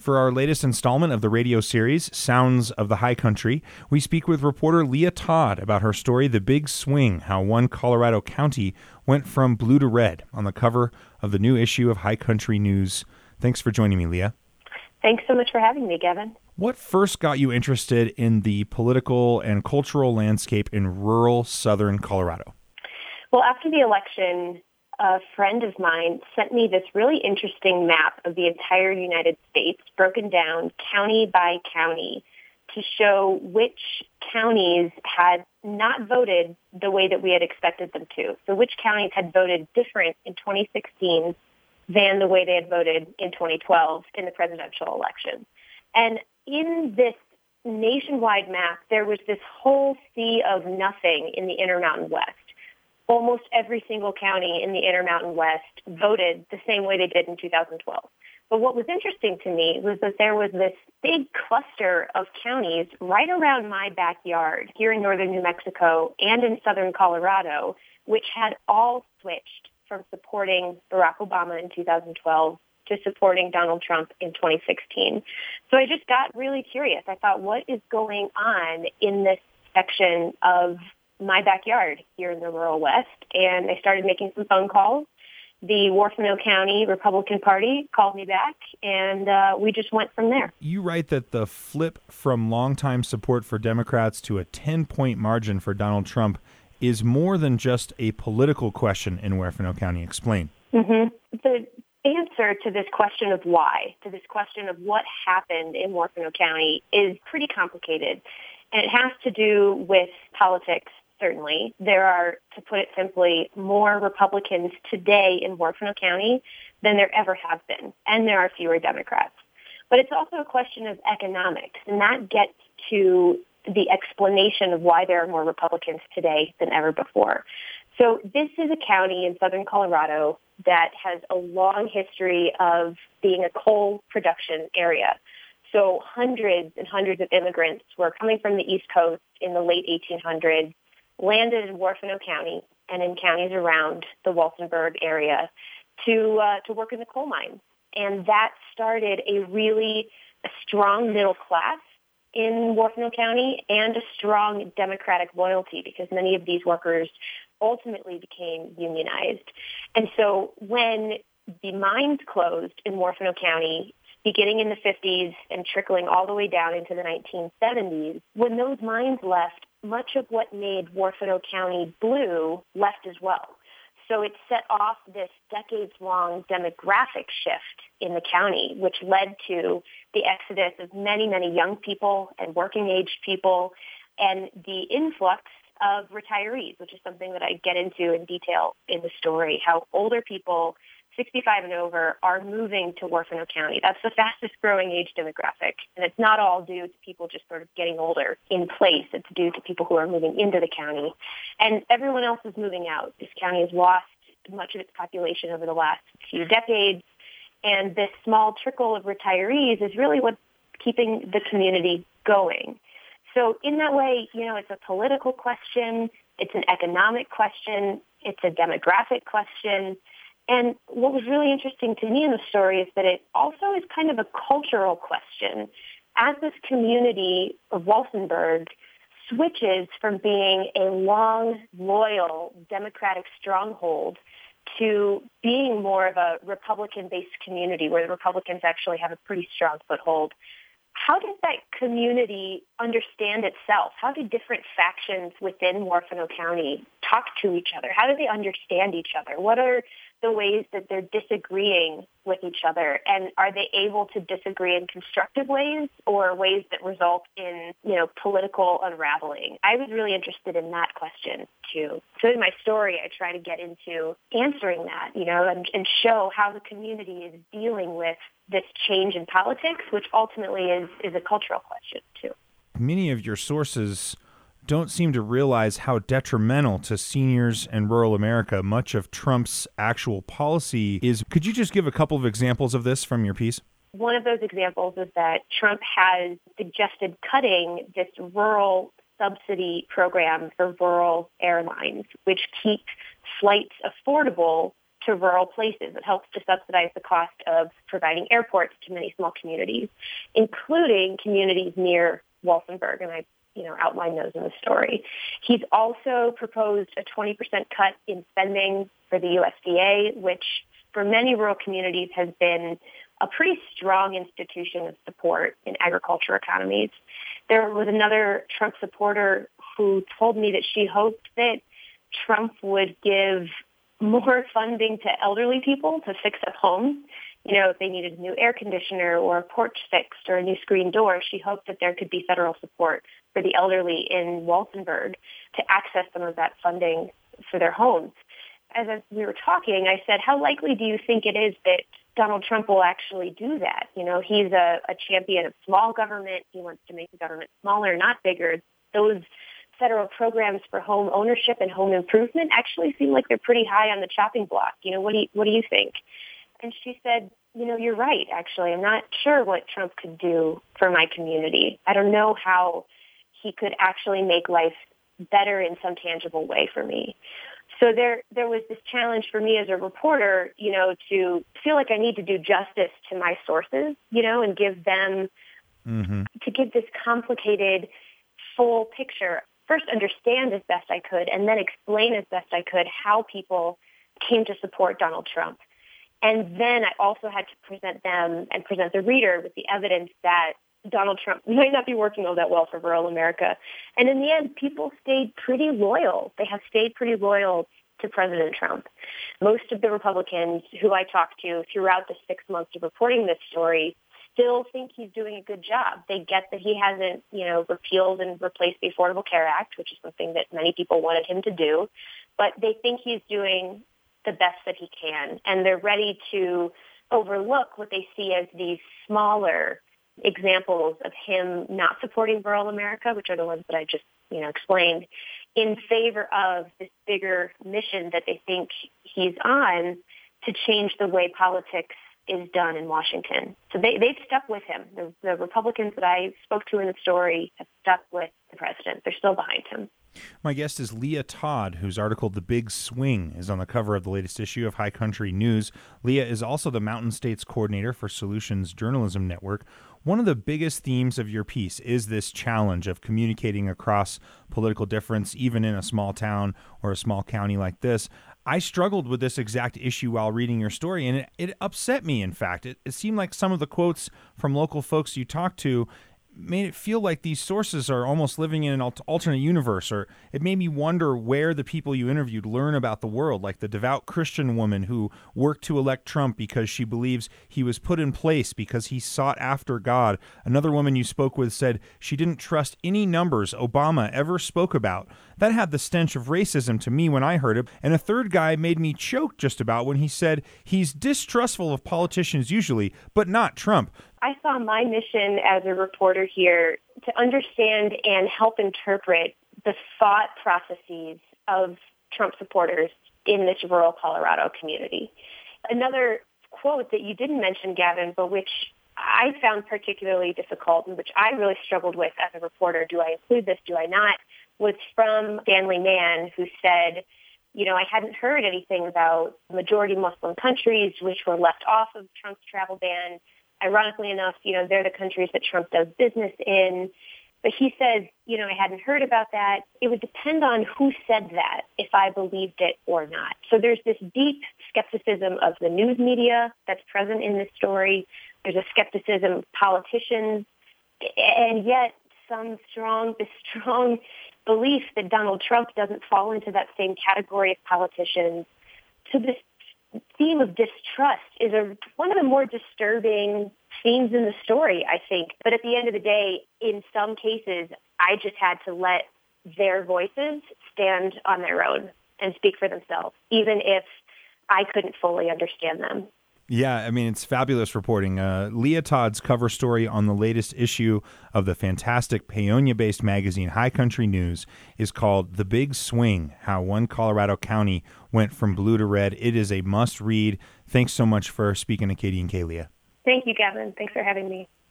For our latest installment of the radio series, Sounds of the High Country, we speak with reporter Leah Todd about her story, The Big Swing, how one Colorado county went from blue to red, on the cover of the new issue of High Country News. Thanks for joining me, Leah. Thanks so much for having me, Gavin. What first got you interested in the political and cultural landscape in rural southern Colorado? Well, after the election, a friend of mine sent me this really interesting map of the entire United States, broken down county by county, to show which counties had not voted the way that we had expected them to. So which counties had voted different in 2016 than the way they had voted in 2012 in the presidential election. And in this nationwide map, there was this whole sea of nothing in the Intermountain West. Almost every single county in the Intermountain West voted the same way they did in 2012. But what was interesting to me was that there was this big cluster of counties right around my backyard here in northern New Mexico and in southern Colorado, which had all switched from supporting Barack Obama in 2012 to supporting Donald Trump in 2016. So I just got really curious. I thought, what is going on in this section of my backyard here in the rural West? And I started making some phone calls. The Warfano County Republican Party called me back, and we just went from there. You write that the flip from longtime support for Democrats to a 10-point margin for Donald Trump is more than just a political question in Warfano County. Explain. Mm-hmm. The answer to this question of why, to this question of what happened in Warfano County, is pretty complicated. And it has to do with politics. Certainly. There are, to put it simply, more Republicans today in Warfano County than there ever have been, and there are fewer Democrats. But it's also a question of economics, and that gets to the explanation of why there are more Republicans today than ever before. So this is a county in southern Colorado that has a long history of being a coal production area. So hundreds and hundreds of immigrants were coming from the East Coast in the late 1800s, landed in Warfano County and in counties around the Walsenburg area to work in the coal mines. And that started a really strong middle class in Warfano County and a strong Democratic loyalty, because many of these workers ultimately became unionized. And so when the mines closed in Warfano County, beginning in the 50s and trickling all the way down into the 1970s, when those mines left, much of what made Warfano County blue left as well. So it set off this decades-long demographic shift in the county, which led to the exodus of many, many young people and working-age people, and the influx of retirees, which is something that I get into in detail in the story, how older people 65 and over are moving to Warfano County. That's the fastest growing age demographic. And it's not all due to people just sort of getting older in place. It's due to people who are moving into the county. And everyone else is moving out. This county has lost much of its population over the last few decades. And this small trickle of retirees is really what's keeping the community going. So in that way, it's a political question. It's an economic question. It's a demographic question. And what was really interesting to me in the story is that it also is kind of a cultural question. As this community of Walsenburg switches from being a long, loyal, Democratic stronghold to being more of a Republican-based community where the Republicans actually have a pretty strong foothold, how does that community understand itself? How do different factions within Warfano County talk to each other? How do they understand each other? What are the ways that they're disagreeing with each other? And are they able to disagree in constructive ways or ways that result in, political unraveling? I was really interested in that question, too. So in my story, I try to get into answering that, and show how the community is dealing with this change in politics, which ultimately is a cultural question, too. Many of your sources don't seem to realize how detrimental to seniors and rural America much of Trump's actual policy is. Could you just give a couple of examples of this from your piece? One of those examples is that Trump has suggested cutting this rural subsidy program for rural airlines, which keeps flights affordable to rural places. It helps to subsidize the cost of providing airports to many small communities, including communities near Walsenburg, and I outline those in the story. He's also proposed a 20% cut in spending for the USDA, which for many rural communities has been a pretty strong institution of support in agriculture economies. There was another Trump supporter who told me that she hoped that Trump would give more funding to elderly people to fix up homes. If they needed a new air conditioner or a porch fixed or a new screen door, she hoped that there could be federal support for the elderly in Walsenburg to access some of that funding for their homes. As we were talking, I said, how likely do you think it is that Donald Trump will actually do that? He's a champion of small government. He wants to make the government smaller, not bigger. Those federal programs for home ownership and home improvement actually seem like they're pretty high on the chopping block. What do you think? And she said, you're right, actually. I'm not sure what Trump could do for my community. I don't know how he could actually make life better in some tangible way for me. So there was this challenge for me as a reporter, to feel like I need to do justice to my sources, and give them, to give this complicated, full picture. First, understand as best I could, and then explain as best I could how people came to support Donald Trump. And then I also had to present them and present the reader with the evidence that Donald Trump might not be working all that well for rural America. And in the end, people stayed pretty loyal. They have stayed pretty loyal to President Trump. Most of the Republicans who I talked to throughout the 6 months of reporting this story still think he's doing a good job. They get that he hasn't, repealed and replaced the Affordable Care Act, which is something that many people wanted him to do. But they think he's doing the best that he can. And they're ready to overlook what they see as these smaller examples of him not supporting rural America, which are the ones that I just, explained, in favor of this bigger mission that they think he's on to change the way politics is done in Washington. So they've stuck with him. The Republicans that I spoke to in the story have stuck with the president. They're still behind him. My guest is Leah Todd, whose article The Big Swing is on the cover of the latest issue of High Country News. Leah is also the Mountain States coordinator for Solutions Journalism Network. One of the biggest themes of your piece is this challenge of communicating across political difference, even in a small town or a small county like this. I struggled with this exact issue while reading your story, and it upset me, in fact. It seemed like some of the quotes from local folks you talked to made it feel like these sources are almost living in an alternate universe, or it made me wonder where the people you interviewed learn about the world, like the devout Christian woman who worked to elect Trump because she believes he was put in place because he sought after God. Another woman you spoke with said she didn't trust any numbers Obama ever spoke about. That had the stench of racism to me when I heard it. And a third guy made me choke just about when he said he's distrustful of politicians usually, but not Trump. I saw my mission as a reporter here to understand and help interpret the thought processes of Trump supporters in this rural Colorado community. Another quote that you didn't mention, Gavin, but which I found particularly difficult and which I really struggled with as a reporter, do I include this, do I not, was from Stanley Mann, who said, I hadn't heard anything about majority Muslim countries which were left off of Trump's travel ban. Ironically enough, they're the countries that Trump does business in. But he says, I hadn't heard about that. It would depend on who said that, if I believed it or not. So there's this deep skepticism of the news media that's present in this story. There's a skepticism of politicians, and yet this strong belief that Donald Trump doesn't fall into that same category of politicians. So this theme of distrust is one of the more disturbing themes in the story, I think. But at the end of the day, in some cases, I just had to let their voices stand on their own and speak for themselves, even if I couldn't fully understand them. Yeah, it's fabulous reporting. Leah Todd's cover story on the latest issue of the fantastic Paonia-based magazine High Country News is called The Big Swing, How One Colorado County Went from Blue to Red. It is a must-read. Thanks so much for speaking to Katie and Kay, Leah. Thank you, Gavin. Thanks for having me.